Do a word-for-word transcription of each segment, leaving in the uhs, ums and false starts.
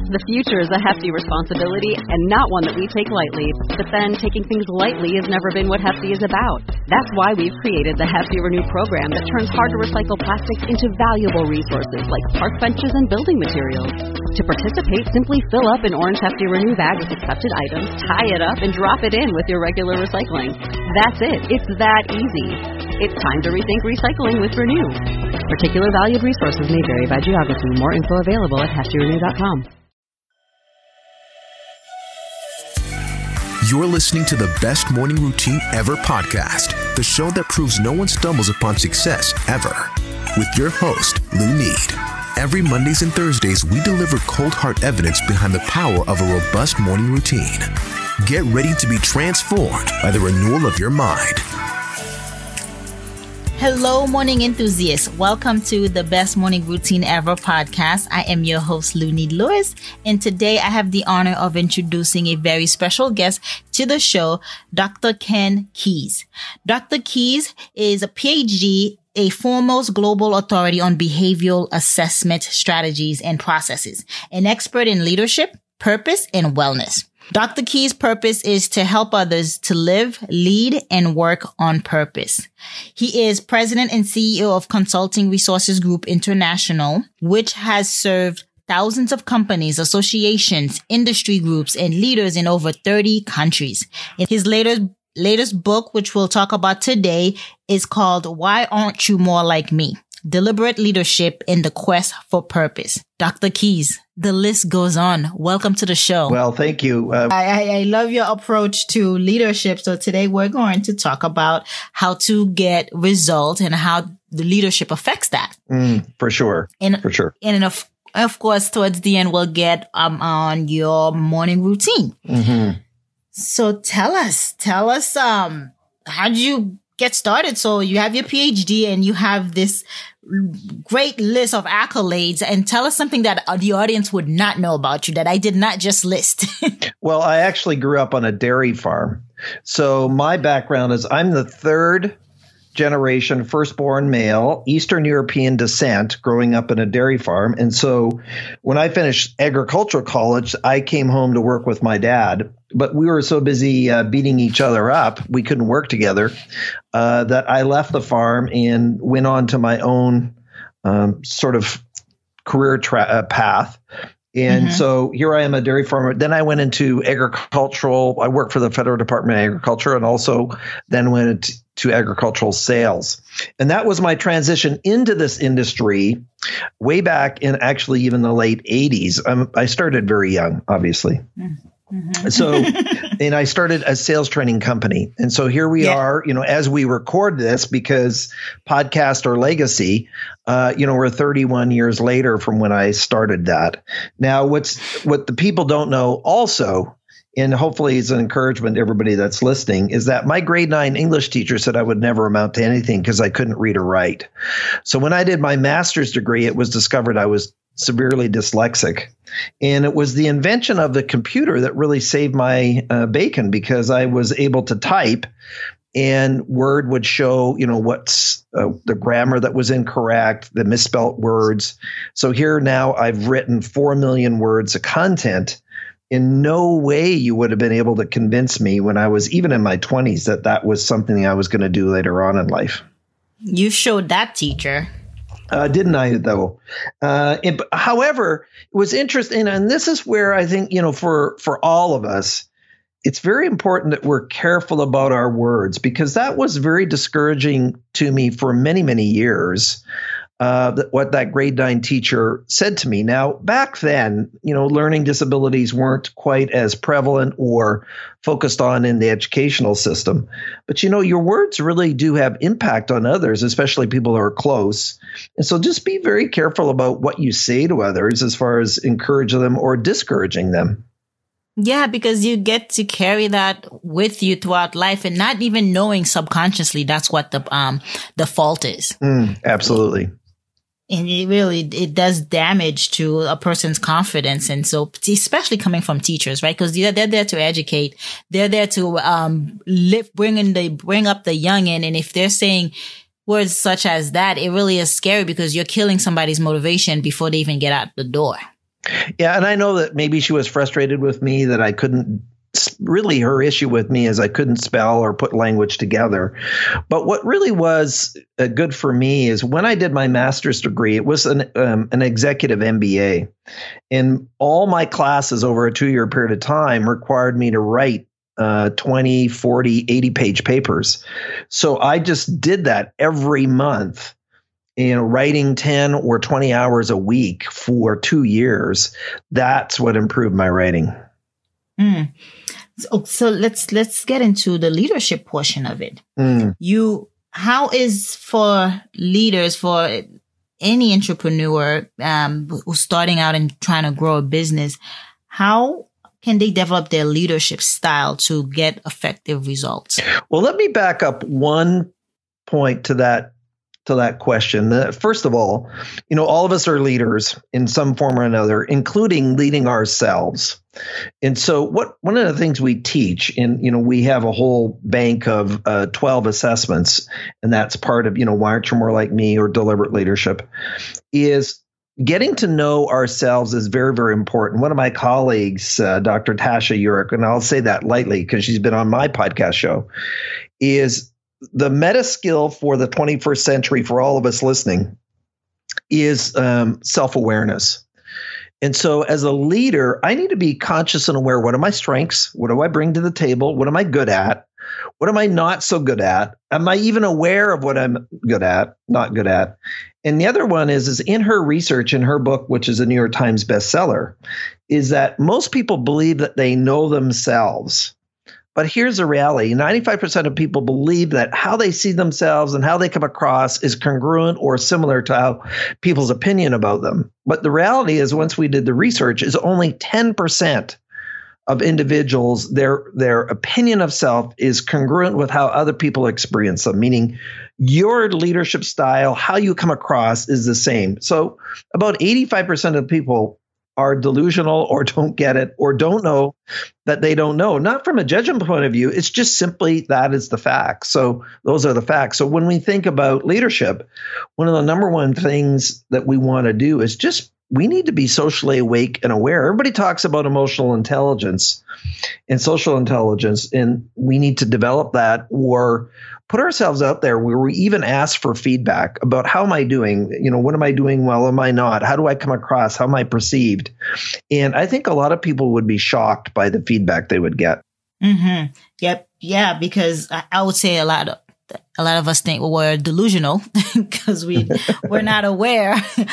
The future is a hefty responsibility and not one that we take lightly. But then, taking things lightly has never been what Hefty is about. That's why we've created the Hefty Renew program that turns hard-to-recycle plastics into valuable resources like park benches and building materials. To participate, simply fill up an orange Hefty Renew bag with accepted items, tie it up, and drop it in with your regular recycling. That's it. It's that easy. It's time to rethink recycling with Renew. Particular valued resources may vary by geography. More info available at hefty renew dot com. You're listening to the Best Morning Routine Ever podcast, the show that proves no one stumbles upon success ever. With your host, Lou Need. Every Mondays and Thursdays, we deliver cold hard evidence behind the power of a robust morning routine. Get ready to be transformed by the renewal of your mind. Hello, morning enthusiasts. Welcome to the Best Morning Routine Ever podcast. I am your host, Lunid Lewis, and today I have the honor of introducing a very special guest to the show, Doctor Ken Keys. Doctor Keys is a P H D, a foremost global authority on behavioral assessment strategies and processes, an expert in leadership, purpose, and wellness. Doctor Keys' purpose is to help others to live, lead, and work on purpose. He is president and C E O of Consulting Resources Group International, which has served thousands of companies, associations, industry groups, and leaders in over thirty countries. His latest latest book, which we'll talk about today, is called Why Aren't You More Like Me? Deliberate Leadership in the Quest for Purpose. Doctor Keys, the list goes on. Welcome to the show. Well, thank you. Uh, I, I love your approach to leadership. So today we're going to talk about how to get results and how the leadership affects that. Mm, for sure. And, for sure. And of, of course, towards the end, we'll get um, on your morning routine. Mm-hmm. So tell us, tell us, um, how did you get started? So you have your P H D and you have this great list of accolades, and tell us something that the audience would not know about you that I did not just list. Well, I actually grew up on a dairy farm. So my background is I'm the third generation firstborn male, Eastern European descent, growing up in a dairy farm. And so when I finished agricultural college, I came home to work with my dad. But we were so busy uh, beating each other up, we couldn't work together, uh, that I left the farm and went on to my own um, sort of career tra- uh, path. And mm-hmm. so here I am, a dairy farmer. Then I went into agricultural. I worked for the Federal Department of Agriculture, and also then went to agricultural sales. And that was my transition into this industry way back in actually even the late eighties. Um, I started very young, obviously. Mm-hmm. So, and I started a sales training company. And so here we yeah. are, you know, as we record this, because podcast or legacy, uh, you know, we're thirty-one years later from when I started that. Now, what's what the people don't know also, and hopefully it's an encouragement to everybody that's listening, is that my grade nine English teacher said I would never amount to anything because I couldn't read or write. So when I did my master's degree, it was discovered I was severely dyslexic. And it was the invention of the computer that really saved my uh, bacon, because I was able to type and Word would show, you know, what's uh, the grammar that was incorrect, the misspelt words. So here now I've written four million words of content. In no way you would have been able to convince me when I was even in my twenties that that was something I was going to do later on in life. You showed that teacher. Uh, didn't I, though? Uh, it, however, it was interesting. And this is where I think, you know, for, for all of us, it's very important that we're careful about our words, because that was very discouraging to me for many, many years. Uh, that what that grade nine teacher said to me. Now, back then, you know, learning disabilities weren't quite as prevalent or focused on in the educational system. But, you know, your words really do have impact on others, especially people who are close. And so just be very careful about what you say to others as far as encouraging them or discouraging them. Yeah, because you get to carry that with you throughout life and not even knowing subconsciously that's what the um the fault is. Mm, absolutely. And it really, it does damage to a person's confidence. And so, especially coming from teachers, right? Because they're, they're there to educate. They're there to, um, lift, bring in the, bring up the youngin'. And if they're saying words such as that, it really is scary because you're killing somebody's motivation before they even get out the door. Yeah. And I know that maybe she was frustrated with me that I couldn't really her issue with me is I couldn't spell or put language together. But what really was uh, good for me is when I did my master's degree, it was an, um, an executive M B A. And all my classes over a two-year period of time required me to write uh, twenty, forty, eighty page papers. So I just did that every month. You know, writing ten or twenty hours a week for two years. That's what improved my writing. Mm. So, so let's let's get into the leadership portion of it. Mm. You, how is for leaders, for any entrepreneur um, who's starting out and trying to grow a business, how can they develop their leadership style to get effective results? Well, let me back up one point to that. To that question. Uh, first of all, you know, all of us are leaders in some form or another, including leading ourselves. And so what one of the things we teach, and, you know, we have a whole bank of uh, twelve assessments, and that's part of, you know, Why Aren't You More Like Me or Deliberate Leadership, is getting to know ourselves is very, very important. One of my colleagues, uh, Doctor Tasha Eurich, and I'll say that lightly because she's been on my podcast show, is the meta skill for the twenty-first century for all of us listening is um, self-awareness. And so as a leader, I need to be conscious and aware. What are my strengths? What do I bring to the table? What am I good at? What am I not so good at? Am I even aware of what I'm good at, not good at? And the other one is, is in her research, in her book, which is a New York Times bestseller, is that most people believe that they know themselves. But here's the reality. ninety-five percent of people believe that how they see themselves and how they come across is congruent or similar to how people's opinion about them. But the reality is, once we did the research, is only ten percent of individuals, their, their opinion of self is congruent with how other people experience them, meaning your leadership style, how you come across is the same. So about eighty-five percent of people are delusional or don't get it or don't know that they don't know. Not from a judgment point of view. It's just simply that is the facts. So those are the facts. So when we think about leadership, one of the number one things that we want to do is just we need to be socially awake and aware. Everybody talks about emotional intelligence and social intelligence, and we need to develop that or put ourselves out there where we even ask for feedback about how am I doing? You know, what am I doing well? Am I not? How do I come across? How am I perceived? And I think a lot of people would be shocked by the feedback they would get. Mm-hmm. Yep. Yeah, because I would say a lot of a lot of us think well, we're delusional because we we're not aware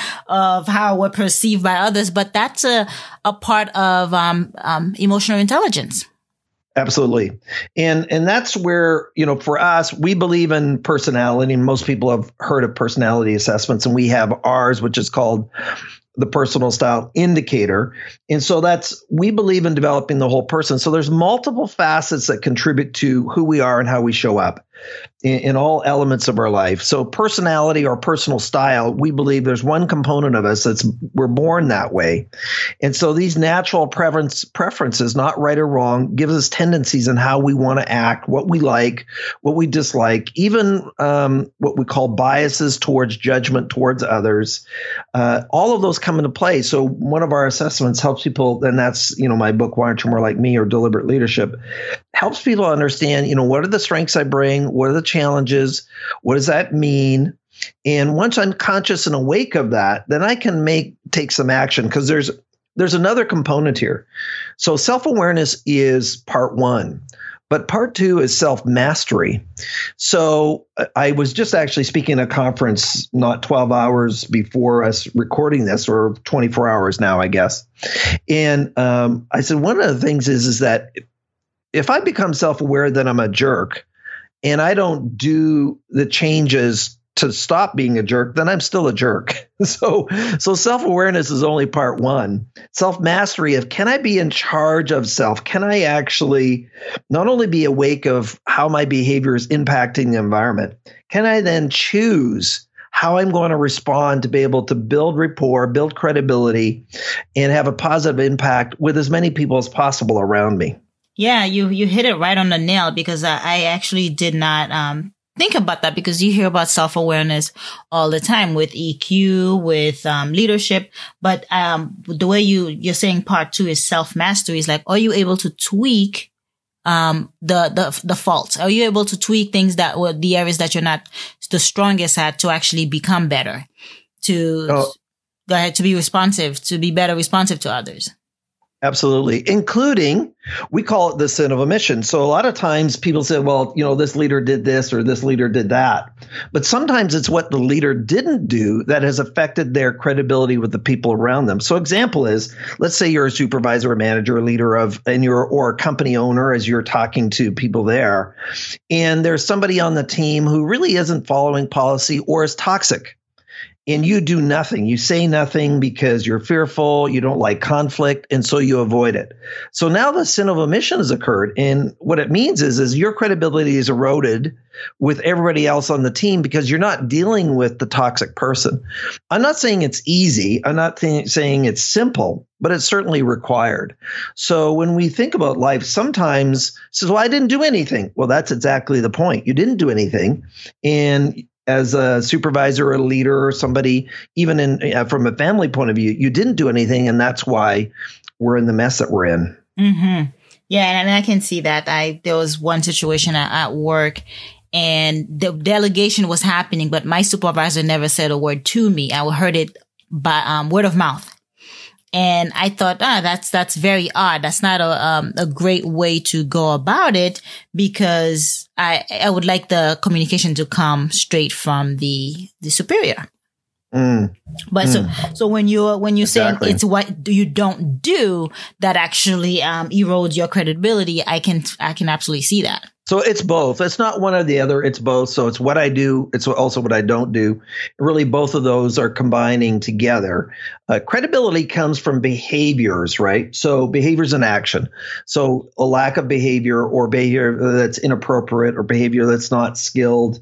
of how we're perceived by others. But that's a a part of um, um, emotional intelligence. Absolutely. And and that's where, you know, for us, we believe in personality. And most people have heard of personality assessments, and we have ours, which is called the Personal Style Indicator. And so that's, we believe in developing the whole person. So there's multiple facets that contribute to who we are and how we show up in, in all elements of our life. So personality or personal style, we believe there's one component of us that's, we're born that way. And so these natural preference, preferences, not right or wrong, gives us tendencies in how we want to act, what we like, what we dislike, even um, what we call biases towards judgment towards others. Uh, all of those come into play. So one of our assessments helps people, and that's, you know, my book, Why Aren't You More Like Me or Deliberate Leadership, helps people understand, you know, what are the strengths I bring? What are the challenges? What does that mean? And once I'm conscious and awake of that, then I can make, take some action, because there's, there's another component here. So self-awareness is part one. But part two is self-mastery. So I was just actually speaking at a conference not twelve hours before us recording this, or twenty-four hours now, I guess. And um, I said, one of the things is, is that if I become self-aware that I'm a jerk and I don't do the changes to stop being a jerk, then I'm still a jerk. So, so self-awareness is only part one. Self-mastery of, can I be in charge of self? Can I actually not only be awake of how my behavior is impacting the environment, can I then choose how I'm going to respond to be able to build rapport, build credibility, and have a positive impact with as many people as possible around me? Yeah, you, you hit it right on the nail, because I, I actually did not, um, think about that because you hear about self-awareness all the time with E Q, with um, leadership. But um, the way you, you're saying part two is self-mastery is like, are you able to tweak um, the, the, the faults? Are you able to tweak things that were the areas that you're not the strongest at to actually become better, to oh. go ahead, to be responsive, to be better responsive to others? Absolutely. Including, we call it the sin of omission. So a lot of times people say, well, you know, this leader did this or this leader did that. But sometimes it's what the leader didn't do that has affected their credibility with the people around them. So example is, let's say you're a supervisor, a manager, a leader of, and you're, or a company owner as you're talking to people there. And there's somebody on the team who really isn't following policy or is toxic. And you do nothing. You say nothing because you're fearful, you don't like conflict, and so you avoid it. So now the sin of omission has occurred. And what it means is, is your credibility is eroded with everybody else on the team because you're not dealing with the toxic person. I'm not saying it's easy. I'm not th- saying it's simple, but it's certainly required. So when we think about life, sometimes says, well, I didn't do anything. Well, that's exactly the point. You didn't do anything. And as a supervisor or a leader or somebody, even in uh, from a family point of view, you didn't do anything. And that's why we're in the mess that we're in. Mm-hmm. Yeah. And I can see that. I, there was one situation at, at work and the delegation was happening, but my supervisor never said a word to me. I heard it by um, word of mouth. And I thought, ah, that's, that's very odd. That's not a, um, a great way to go about it because I, I would like the communication to come straight from the, the superior. Mm. But mm. so, so when you're, when you're exactly. saying it's what you don't do that actually, um, erodes your credibility, I can, I can absolutely see that. So it's both. It's not one or the other. It's both. So it's what I do. It's also what I don't do. Really, both of those are combining together. Uh, credibility comes from behaviors, right? So behaviors in action. So a lack of behavior or behavior that's inappropriate or behavior that's not skilled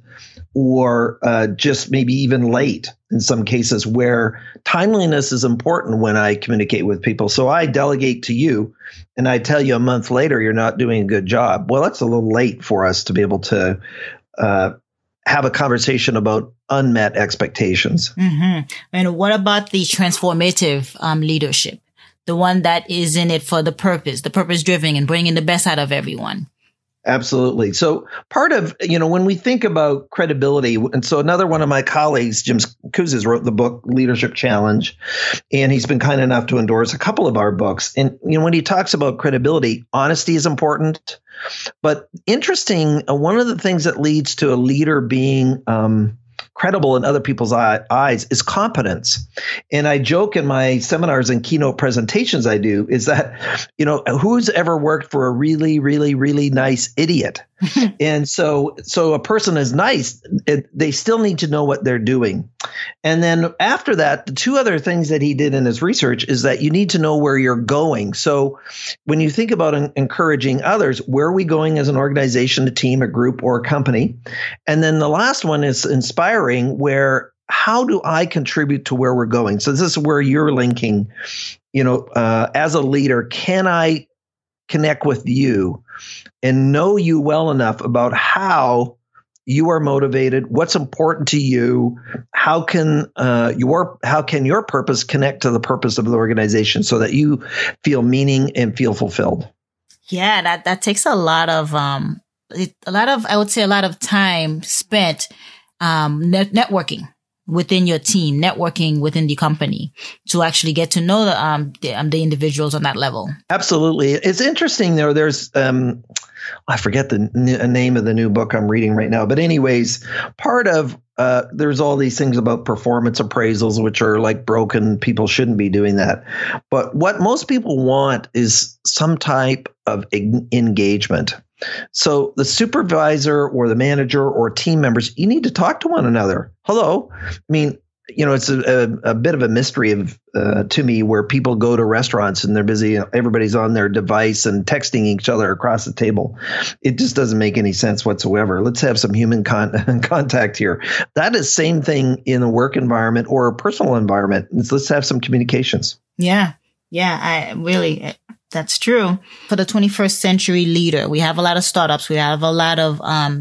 or uh, just maybe even late in some cases where timeliness is important when I communicate with people. So I delegate to you and I tell you a month later you're not doing a good job. Well, that's a little late for us to be able to uh, have a conversation about unmet expectations. Mm-hmm. And what about the transformative um, leadership? The one that is in it for the purpose, the purpose driven and bringing the best out of everyone. Absolutely. So part of, you know, when we think about credibility, and so another one of my colleagues, Jim Kouzes, wrote the book Leadership Challenge, and he's been kind enough to endorse a couple of our books. And, you know, when he talks about credibility, honesty is important. But interesting, uh, one of the things that leads to a leader being um, credible in other people's eye, eyes is competence. And I joke in my seminars and keynote presentations I do is that, you know, who's ever worked for a really, really, really nice idiot? And so, so a person is nice, it, they still need to know what they're doing. And then after that, the two other things that he did in his research is that you need to know where you're going. So when you think about en- encouraging others, where are we going as an organization, a team, a group, or a company? And then the last one is inspiring, where how do I contribute to where we're going? So this is where you're linking, you know, uh, as a leader, can I connect with you and know you well enough about how you are motivated, what's important to you, how can uh, your how can your purpose connect to the purpose of the organization so that you feel meaning and feel fulfilled? Yeah, that that takes a lot of um a lot of I would say a lot of time spent um net- networking within your team, networking within the company to actually get to know the um the, um, the individuals on that level. Absolutely. It's interesting though. There's um I forget the n- name of the new book I'm reading right now. But anyways, part of uh, there's all these things about performance appraisals, which are like broken. People shouldn't be doing that. But what most people want is some type of eng- engagement. So the supervisor or the manager or team members, you need to talk to one another. Hello. I mean, you know, it's a, a, a bit of a mystery of uh, to me where people go to restaurants and they're busy. Everybody's on their device and texting each other across the table. It just doesn't make any sense whatsoever. Let's have some human con- contact here. That is same thing in a work environment or a personal environment. Let's have some communications. Yeah. Yeah. I really, that's true. For the twenty-first century leader, we have a lot of startups. We have a lot of um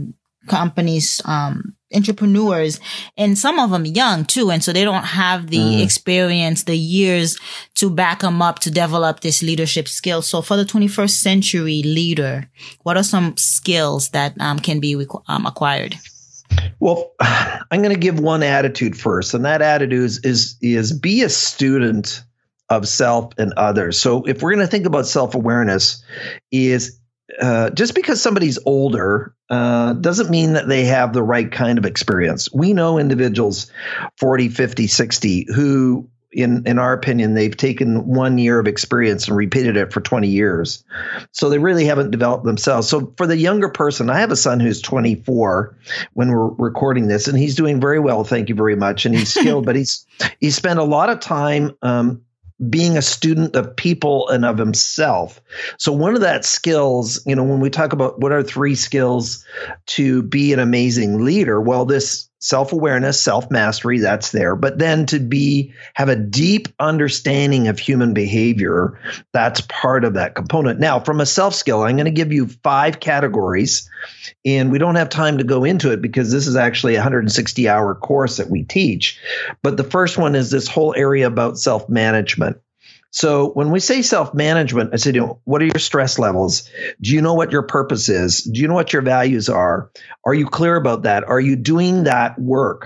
companies, um, entrepreneurs, and some of them young too. And so they don't have the mm. experience, the years to back them up to develop this leadership skill. So for the twenty-first century leader, what are some skills that um, can be um, acquired? Well, I'm going to give one attitude first, and that attitude is, is, is be a student of self and others. So if we're going to think about self-awareness, is uh, just because somebody's older uh, doesn't mean that they have the right kind of experience. We know individuals forty, fifty, sixty who, in, in our opinion, they've taken one year of experience and repeated it for twenty years. So they really haven't developed themselves. So for the younger person, I have a son who's twenty-four when we're recording this, and he's doing very well. Thank you very much. And he's skilled, but he's, he's spent a lot of time, um, being a student of people and of himself. So one of that skills, you know, when we talk about what are three skills to be an amazing leader, well, this self-awareness, self-mastery, that's there. But then to be, have a deep understanding of human behavior, that's part of that component. Now, from a self skill, I'm going to give you five categories, and we don't have time to go into it because this is actually a one hundred sixty hour course that we teach. But the first one is this whole area about self-management. So when we say self-management, I said, you know, what are your stress levels? Do you know what your purpose is? Do you know what your values are? Are you clear about that? Are you doing that work?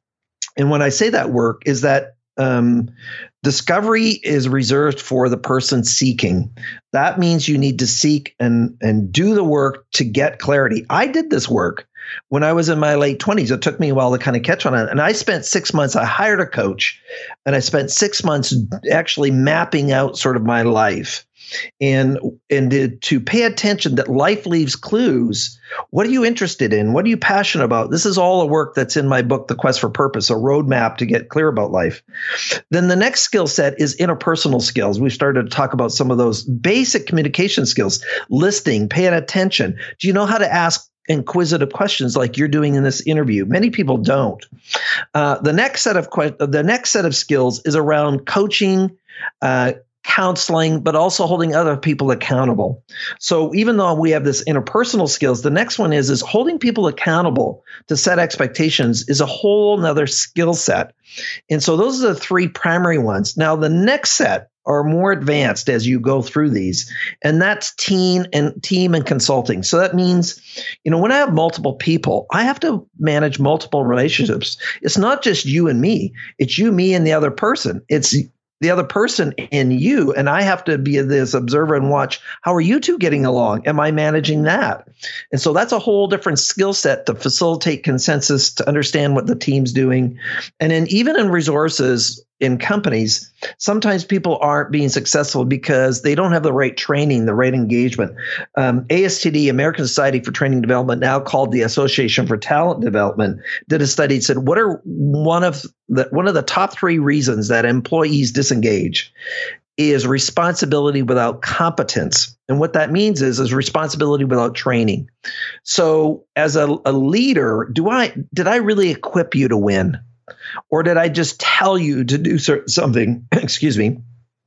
And when I say that work is that um, discovery is reserved for the person seeking. That means you need to seek and, and do the work to get clarity. I did this work when I was in my late twenties. It took me a while to kind of catch on it. And I spent six months, I hired a coach, and I spent six months actually mapping out sort of my life and, and to, to pay attention that life leaves clues. What are you interested in? What are you passionate about? This is all the work that's in my book, The Quest for Purpose, a roadmap to get clear about life. Then the next skill set is interpersonal skills. We started to talk about some of those basic communication skills, listening, paying attention. Do you know how to ask inquisitive questions like you're doing in this interview? Many people don't. Uh, the next set of que- the next set of skills is around coaching, uh, counseling, but also holding other people accountable. So even though we have this interpersonal skills, the next one is is holding people accountable to set expectations is a whole nother skill set. And so those are the three primary ones. Now the next set are more advanced as you go through these, and that's team and team and consulting. So that means, you know, when I have multiple people, I have to manage multiple relationships. It's not just you and me. It's you, me, and the other person. It's the other person and you, and I have to be this observer and watch, how are you two getting along? Am I managing that? And so that's a whole different skill set to facilitate consensus, to understand what the team's doing. And then even in resources in companies, sometimes people aren't being successful because they don't have the right training, the right engagement. Um, A S T D, American Society for Training and Development, now called the Association for Talent Development, did a study and said, what are one of the one of the top three reasons that employees disengage is responsibility without competence. And what that means is, is responsibility without training. So as a, a leader, do I did I really equip you to win? Or did I just tell you to do something, excuse me,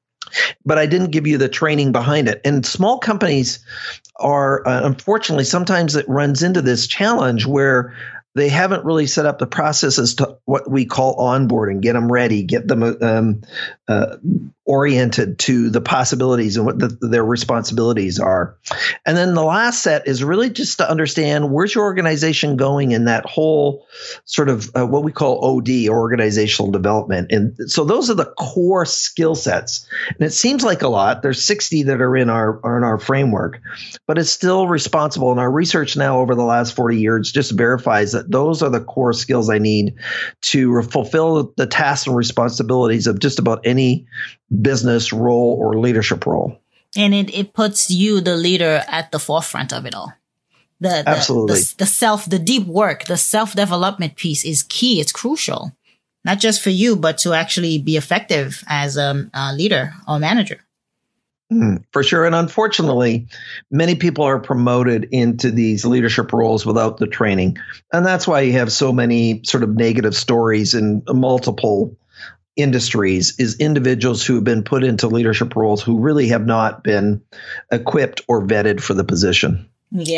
but I didn't give you the training behind it? And small companies are, uh, unfortunately, sometimes it runs into this challenge where they haven't really set up the processes to what we call onboarding, get them ready, get them um, uh, oriented to the possibilities and what the, their responsibilities are. And then the last set is really just to understand, where's your organization going in that whole sort of uh, what we call O D, organizational development. And so those are the core skill sets. And it seems like a lot. There's sixty that are in our, are in our framework, but it's still responsible. And our research now over the last forty years just verifies that those are the core skills I need to fulfill the tasks and responsibilities of just about any business role or leadership role. And it, it puts you, the leader, at the forefront of it all. The, the, Absolutely. The, the self, the deep work, the self-development piece is key. It's crucial, not just for you, but to actually be effective as a, a leader or manager. Mm, for sure. And unfortunately, many people are promoted into these leadership roles without the training. And that's why you have so many sort of negative stories in multiple industries, is individuals who have been put into leadership roles who really have not been equipped or vetted for the position. Yeah.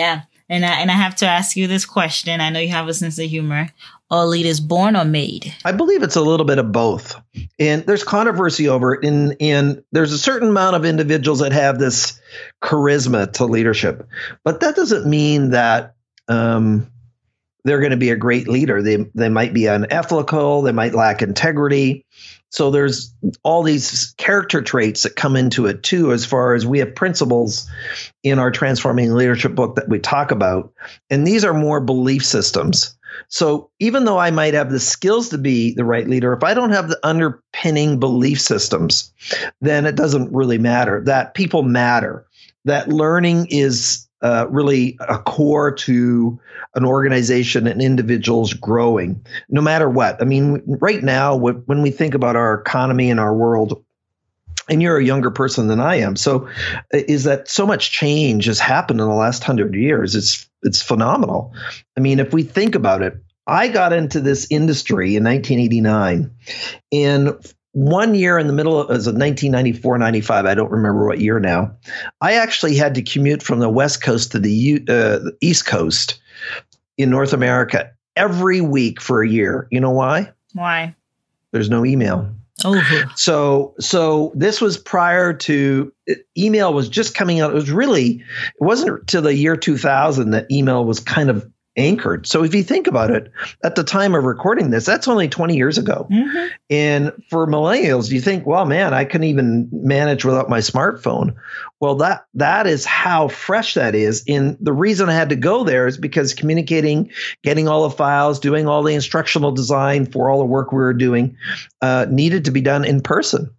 And I, and I have to ask you this question. I know you have a sense of humor. Are leaders born or made? I believe it's a little bit of both. And there's controversy over it. And, and there's a certain amount of individuals that have this charisma to leadership. But that doesn't mean that um, they're going to be a great leader. They, they might be unethical. They might lack integrity. So there's all these character traits that come into it, too, as far as we have principles in our Transforming Leadership book that we talk about. And these are more belief systems. So even though I might have the skills to be the right leader, if I don't have the underpinning belief systems, then it doesn't really matter. That people matter, that learning is uh, really a core to an organization and individuals growing, no matter what. I mean, right now, when we think about our economy and our world, and you're a younger person than I am, so is that so much change has happened in the last hundred years. It's it's phenomenal. I mean, if we think about it, I got into this industry in nineteen eighty-nine, and one year in the middle of, it was nineteen ninety-four, ninety-five, I don't remember what year now, I actually had to commute from the West Coast to the, uh, the East Coast in North America every week for a year. You know why? Why? There's no email. Oh. So, so this was prior to email was just coming out. It was really, it wasn't till the year two thousand that email was kind of anchored. So if you think about it, at the time of recording this, that's only twenty years ago. Mm-hmm. And for millennials, you think, well, man, I couldn't even manage without my smartphone. Well, that that is how fresh that is. And the reason I had to go there is because communicating, getting all the files, doing all the instructional design for all the work we were doing uh, needed to be done in person.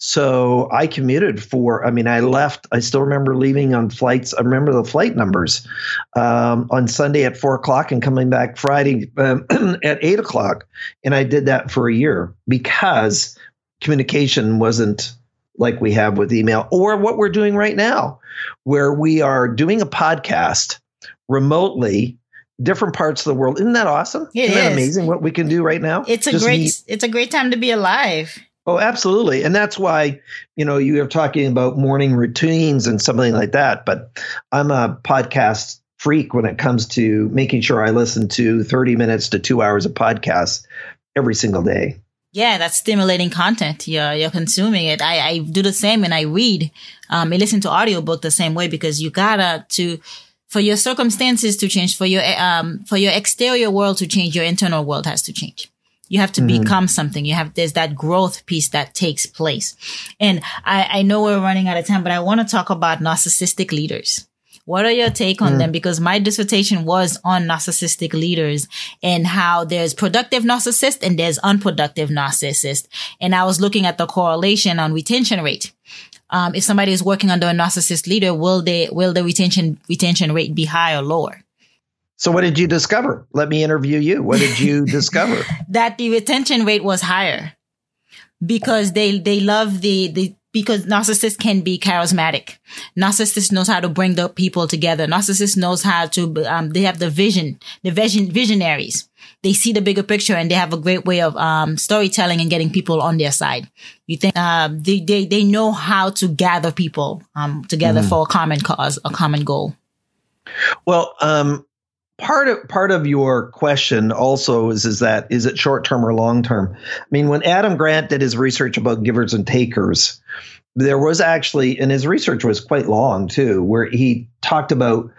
So I commuted for, I mean, I left, I still remember leaving on flights. I remember the flight numbers um, on Sunday at four o'clock and coming back Friday um, at eight o'clock. And I did that for a year because communication wasn't like we have with email or what we're doing right now, where we are doing a podcast remotely, different parts of the world. Isn't that awesome? It Isn't that is. amazing what we can do right now? It's a Just great, meet. it's a great time to be alive. Oh, absolutely. And that's why, you know, you are talking about morning routines and something like that. But I'm a podcast freak when it comes to making sure I listen to thirty minutes to two hours of podcasts every single day. Yeah, that's stimulating content. You're, you're consuming it. I, I do the same and I read. Um, I listen to audiobook the same way because you gotta to, for your circumstances to change, for your, um, for your exterior world to change, your internal world has to change. You have to mm-hmm. become something. You have, there's that growth piece that takes place. And I, I know we're running out of time, but I want to talk about narcissistic leaders. What are your take on mm. them? Because my dissertation was on narcissistic leaders and how there's productive narcissists and there's unproductive narcissists. And I was looking at the correlation on retention rate. Um, if somebody is working under a narcissist leader, will they, will the retention, retention rate be high or lower? So what did you discover? Let me interview you. What did you discover? That the retention rate was higher because they, they love the, the, because narcissist can be charismatic. Narcissist knows how to bring the people together. Narcissist knows how to, um, they have the vision, the vision, visionaries. They see the bigger picture and they have a great way of, um, storytelling and getting people on their side. You think, um, they, they, they know how to gather people, um, together mm. for a common cause, a common goal. Well, um, Part of part of your question also is is that is it short term or long term? I mean, when Adam Grant did his research about givers and takers, there was actually, and his research was quite long too, where he talked about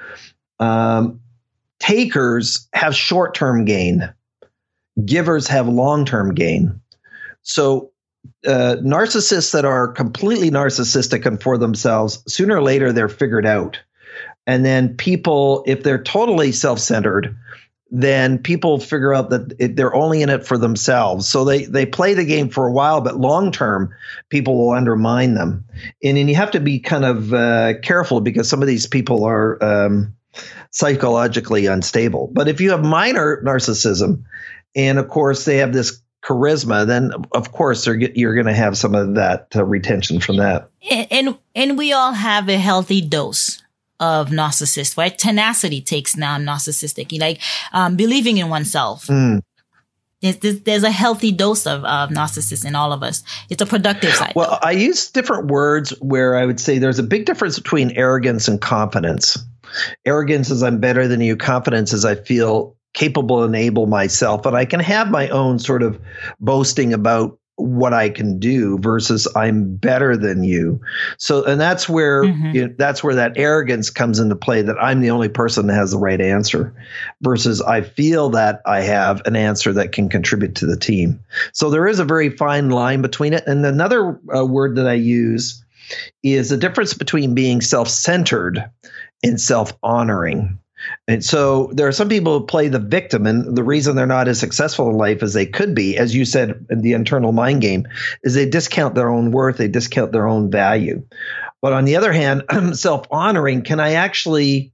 um, takers have short term gain, givers have long term gain. So uh, narcissists that are completely narcissistic and for themselves, sooner or later they're figured out. And then people, if they're totally self-centered, then people figure out that it, they're only in it for themselves. So they, they play the game for a while, but long-term, people will undermine them. And, and you have to be kind of uh, careful because some of these people are um, psychologically unstable. But if you have minor narcissism, and of course they have this charisma, then of course they're, you're going to have some of that uh, retention from that. And, and and we all have a healthy dose of narcissist, right? Tenacity takes now narcissistic, like um, believing in oneself. Mm. There's, there's, there's a healthy dose of, of narcissists in all of us. It's a productive side. Well, though. I use different words where I would say there's a big difference between arrogance and confidence. Arrogance is I'm better than you. Confidence is I feel capable and able myself. And I can have my own sort of boasting about what I can do versus I'm better than you. So, and that's where, mm-hmm. you know, that's where that arrogance comes into play, that I'm the only person that has the right answer versus I feel that I have an answer that can contribute to the team. So there is a very fine line between it. And another uh, word that I use is the difference between being self-centered and self-honoring. And so there are some people who play the victim, and the reason they're not as successful in life as they could be, as you said, in the internal mind game, is they discount their own worth, they discount their own value. But on the other hand, self-honoring, can I actually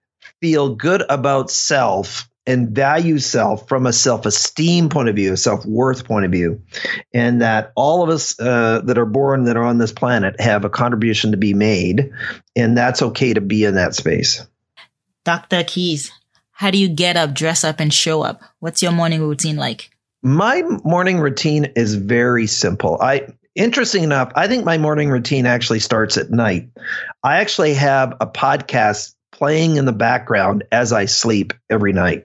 feel good about self and value self from a self-esteem point of view, a self-worth point of view, and that all of us uh, that are born, that are on this planet, have a contribution to be made, and that's okay to be in that space. Doctor Keys, how do you get up, dress up, and show up? What's your morning routine like? My morning routine is very simple. I, interesting enough, I think my morning routine actually starts at night. I actually have a podcast playing in the background as I sleep every night.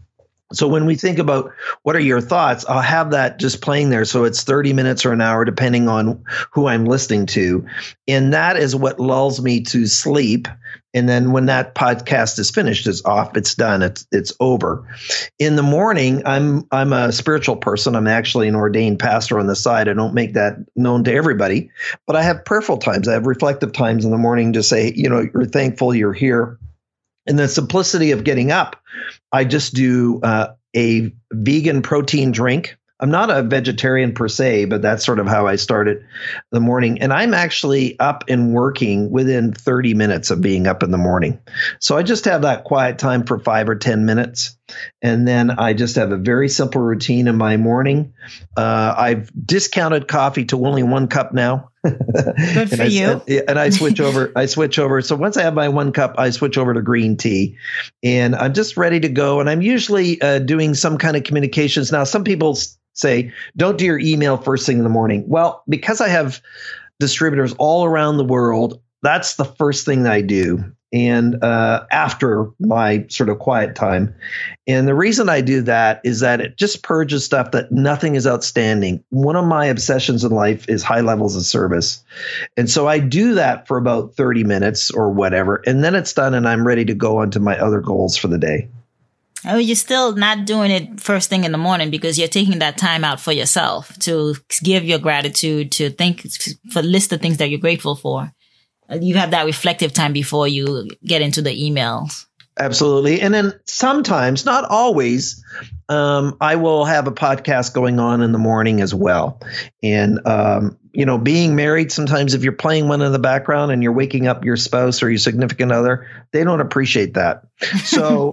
So when we think about what are your thoughts, I'll have that just playing there. So it's thirty minutes or an hour, depending on who I'm listening to. And that is what lulls me to sleep. And then when that podcast is finished, it's off, it's done, it's it's over. In the morning, I'm I'm a spiritual person. I'm actually an ordained pastor on the side. I don't make that known to everybody, but I have prayerful times. I have reflective times in the morning to say, you know, you're thankful you're here. And the simplicity of getting up, I just do uh, a vegan protein drink. I'm not a vegetarian per se, but that's sort of how I started the morning. And I'm actually up and working within thirty minutes of being up in the morning. So I just have that quiet time for five or ten minutes. And then I just have a very simple routine in my morning. Uh, I've discounted coffee to only one cup now. Good for and you. I, and I switch over. I switch over. So once I have my one cup, I switch over to green tea, and I'm just ready to go. And I'm usually uh, doing some kind of communications. Now, some people say, don't do your email first thing in the morning. Well, because I have distributors all around the world, that's the first thing that I do. And uh, after my sort of quiet time. And the reason I do that is that it just purges stuff that nothing is outstanding. One of my obsessions in life is high levels of service. And so I do that for about thirty minutes or whatever. And then it's done and I'm ready to go on to my other goals for the day. Oh, you're still not doing it first thing in the morning because you're taking that time out for yourself to give your gratitude, to think, for list of things that you're grateful for. You have that reflective time before you get into the emails. Absolutely. And then sometimes, not always, um, I will have a podcast going on in the morning as well. And, um, you know, being married, sometimes if you're playing one in the background and you're waking up your spouse or your significant other, they don't appreciate that. So,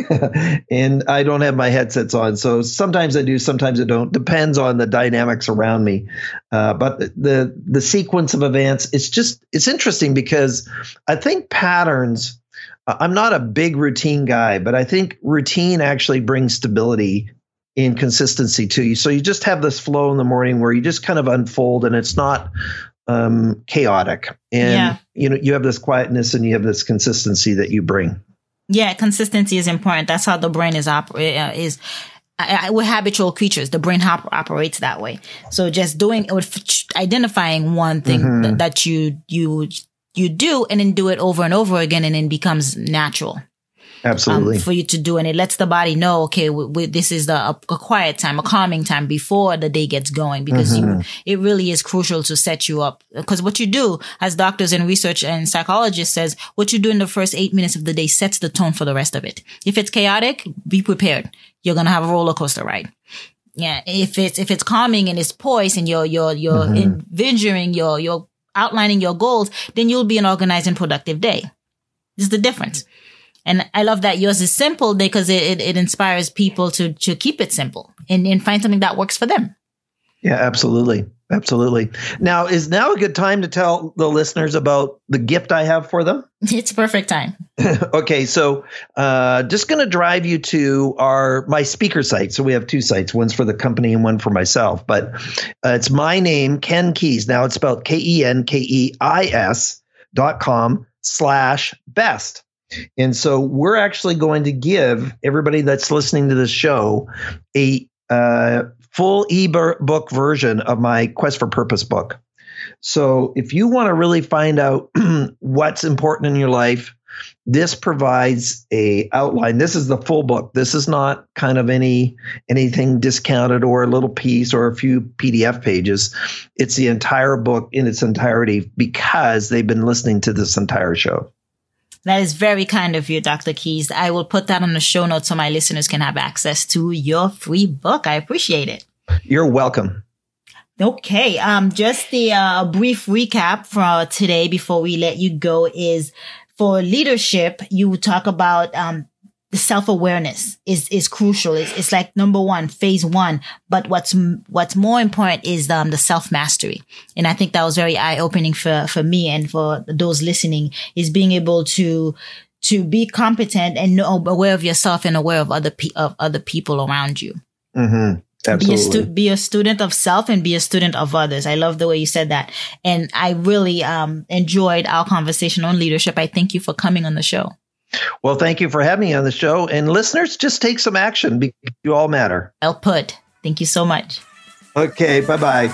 and I don't have my headsets on. So sometimes I do, sometimes I don't. Depends on the dynamics around me. Uh, but the, the sequence of events, it's just, it's interesting because I think patterns, I'm not a big routine guy, but I think routine actually brings stability and consistency to you. So you just have this flow in the morning where you just kind of unfold and it's not um, chaotic. And, yeah. you know, you have this quietness and you have this consistency that you bring. Yeah, consistency is important. That's how the brain is operate uh, is. I, I, we're habitual creatures. The brain hop- operates that way. So just doing, identifying one thing mm-hmm. th- that you you you do, and then do it over and over again, and then becomes natural. Absolutely. Um, for you to do, and it lets the body know, okay, we, we, this is the a, a quiet time, a calming time before the day gets going, because mm-hmm. you, it really is crucial to set you up. Because what you do, as doctors and research and psychologists says, what you do in the first eight minutes of the day sets the tone for the rest of it. If it's chaotic, be prepared. You're gonna have a roller coaster ride. Yeah, if it's if it's calming and it's poised and you're you're you're mm-hmm. envisioning your you're outlining your goals, then you'll be an organized and productive day. This is the difference. And I love that yours is simple because it, it, it inspires people to, to keep it simple and, and find something that works for them. Yeah, absolutely. Absolutely. Now, is now a good time to tell the listeners about the gift I have for them? It's perfect time. Okay. So uh, just going to drive you to our my speaker site. So we have two sites. One's for the company and one for myself. But uh, it's my name, Ken Keys. Now it's spelled K E N K E I S dot com slash best. And so we're actually going to give everybody that's listening to this show a uh, full ebook version of my Quest for Purpose book. So if you want to really find out what's important in your life, this provides a outline. This is the full book. This is not kind of any anything discounted or a little piece or a few P D F pages. It's the entire book in its entirety because they've been listening to this entire show. That is very kind of you, Doctor Keys. I will put that on the show notes so my listeners can have access to your free book. I appreciate it. You're welcome. Okay. Um, just the uh, brief recap for today before we let you go is for leadership, you talk about um, the self-awareness is is crucial. It's, it's like number one, phase one. But what's what's more important is um, the self-mastery. And I think that was very eye-opening for, for me and for those listening, is being able to to be competent and know, aware of yourself and aware of other pe- of other people around you. Mm-hmm. Absolutely. Be a, stu- be a student of self and be a student of others. I love the way you said that. And I really um, enjoyed our conversation on leadership. I thank you for coming on the show. Well, thank you for having me on the show. And listeners, just take some action because you all matter. Well put. Thank you so much. Okay, bye-bye.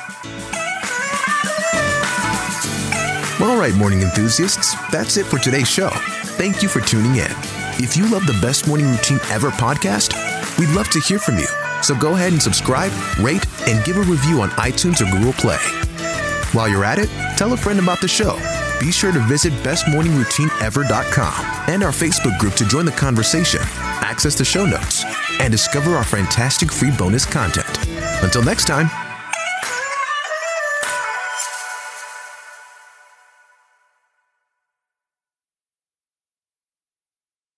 All right, morning enthusiasts, that's it for today's show. Thank you for tuning in. If you love the Best Morning Routine Ever podcast, we'd love to hear from you. So go ahead and subscribe, rate, and give a review on iTunes or Google Play. While you're at it, tell a friend about the show. Be sure to visit best morning routine ever dot com and our Facebook group to join the conversation, access the show notes, and discover our fantastic free bonus content. Until next time,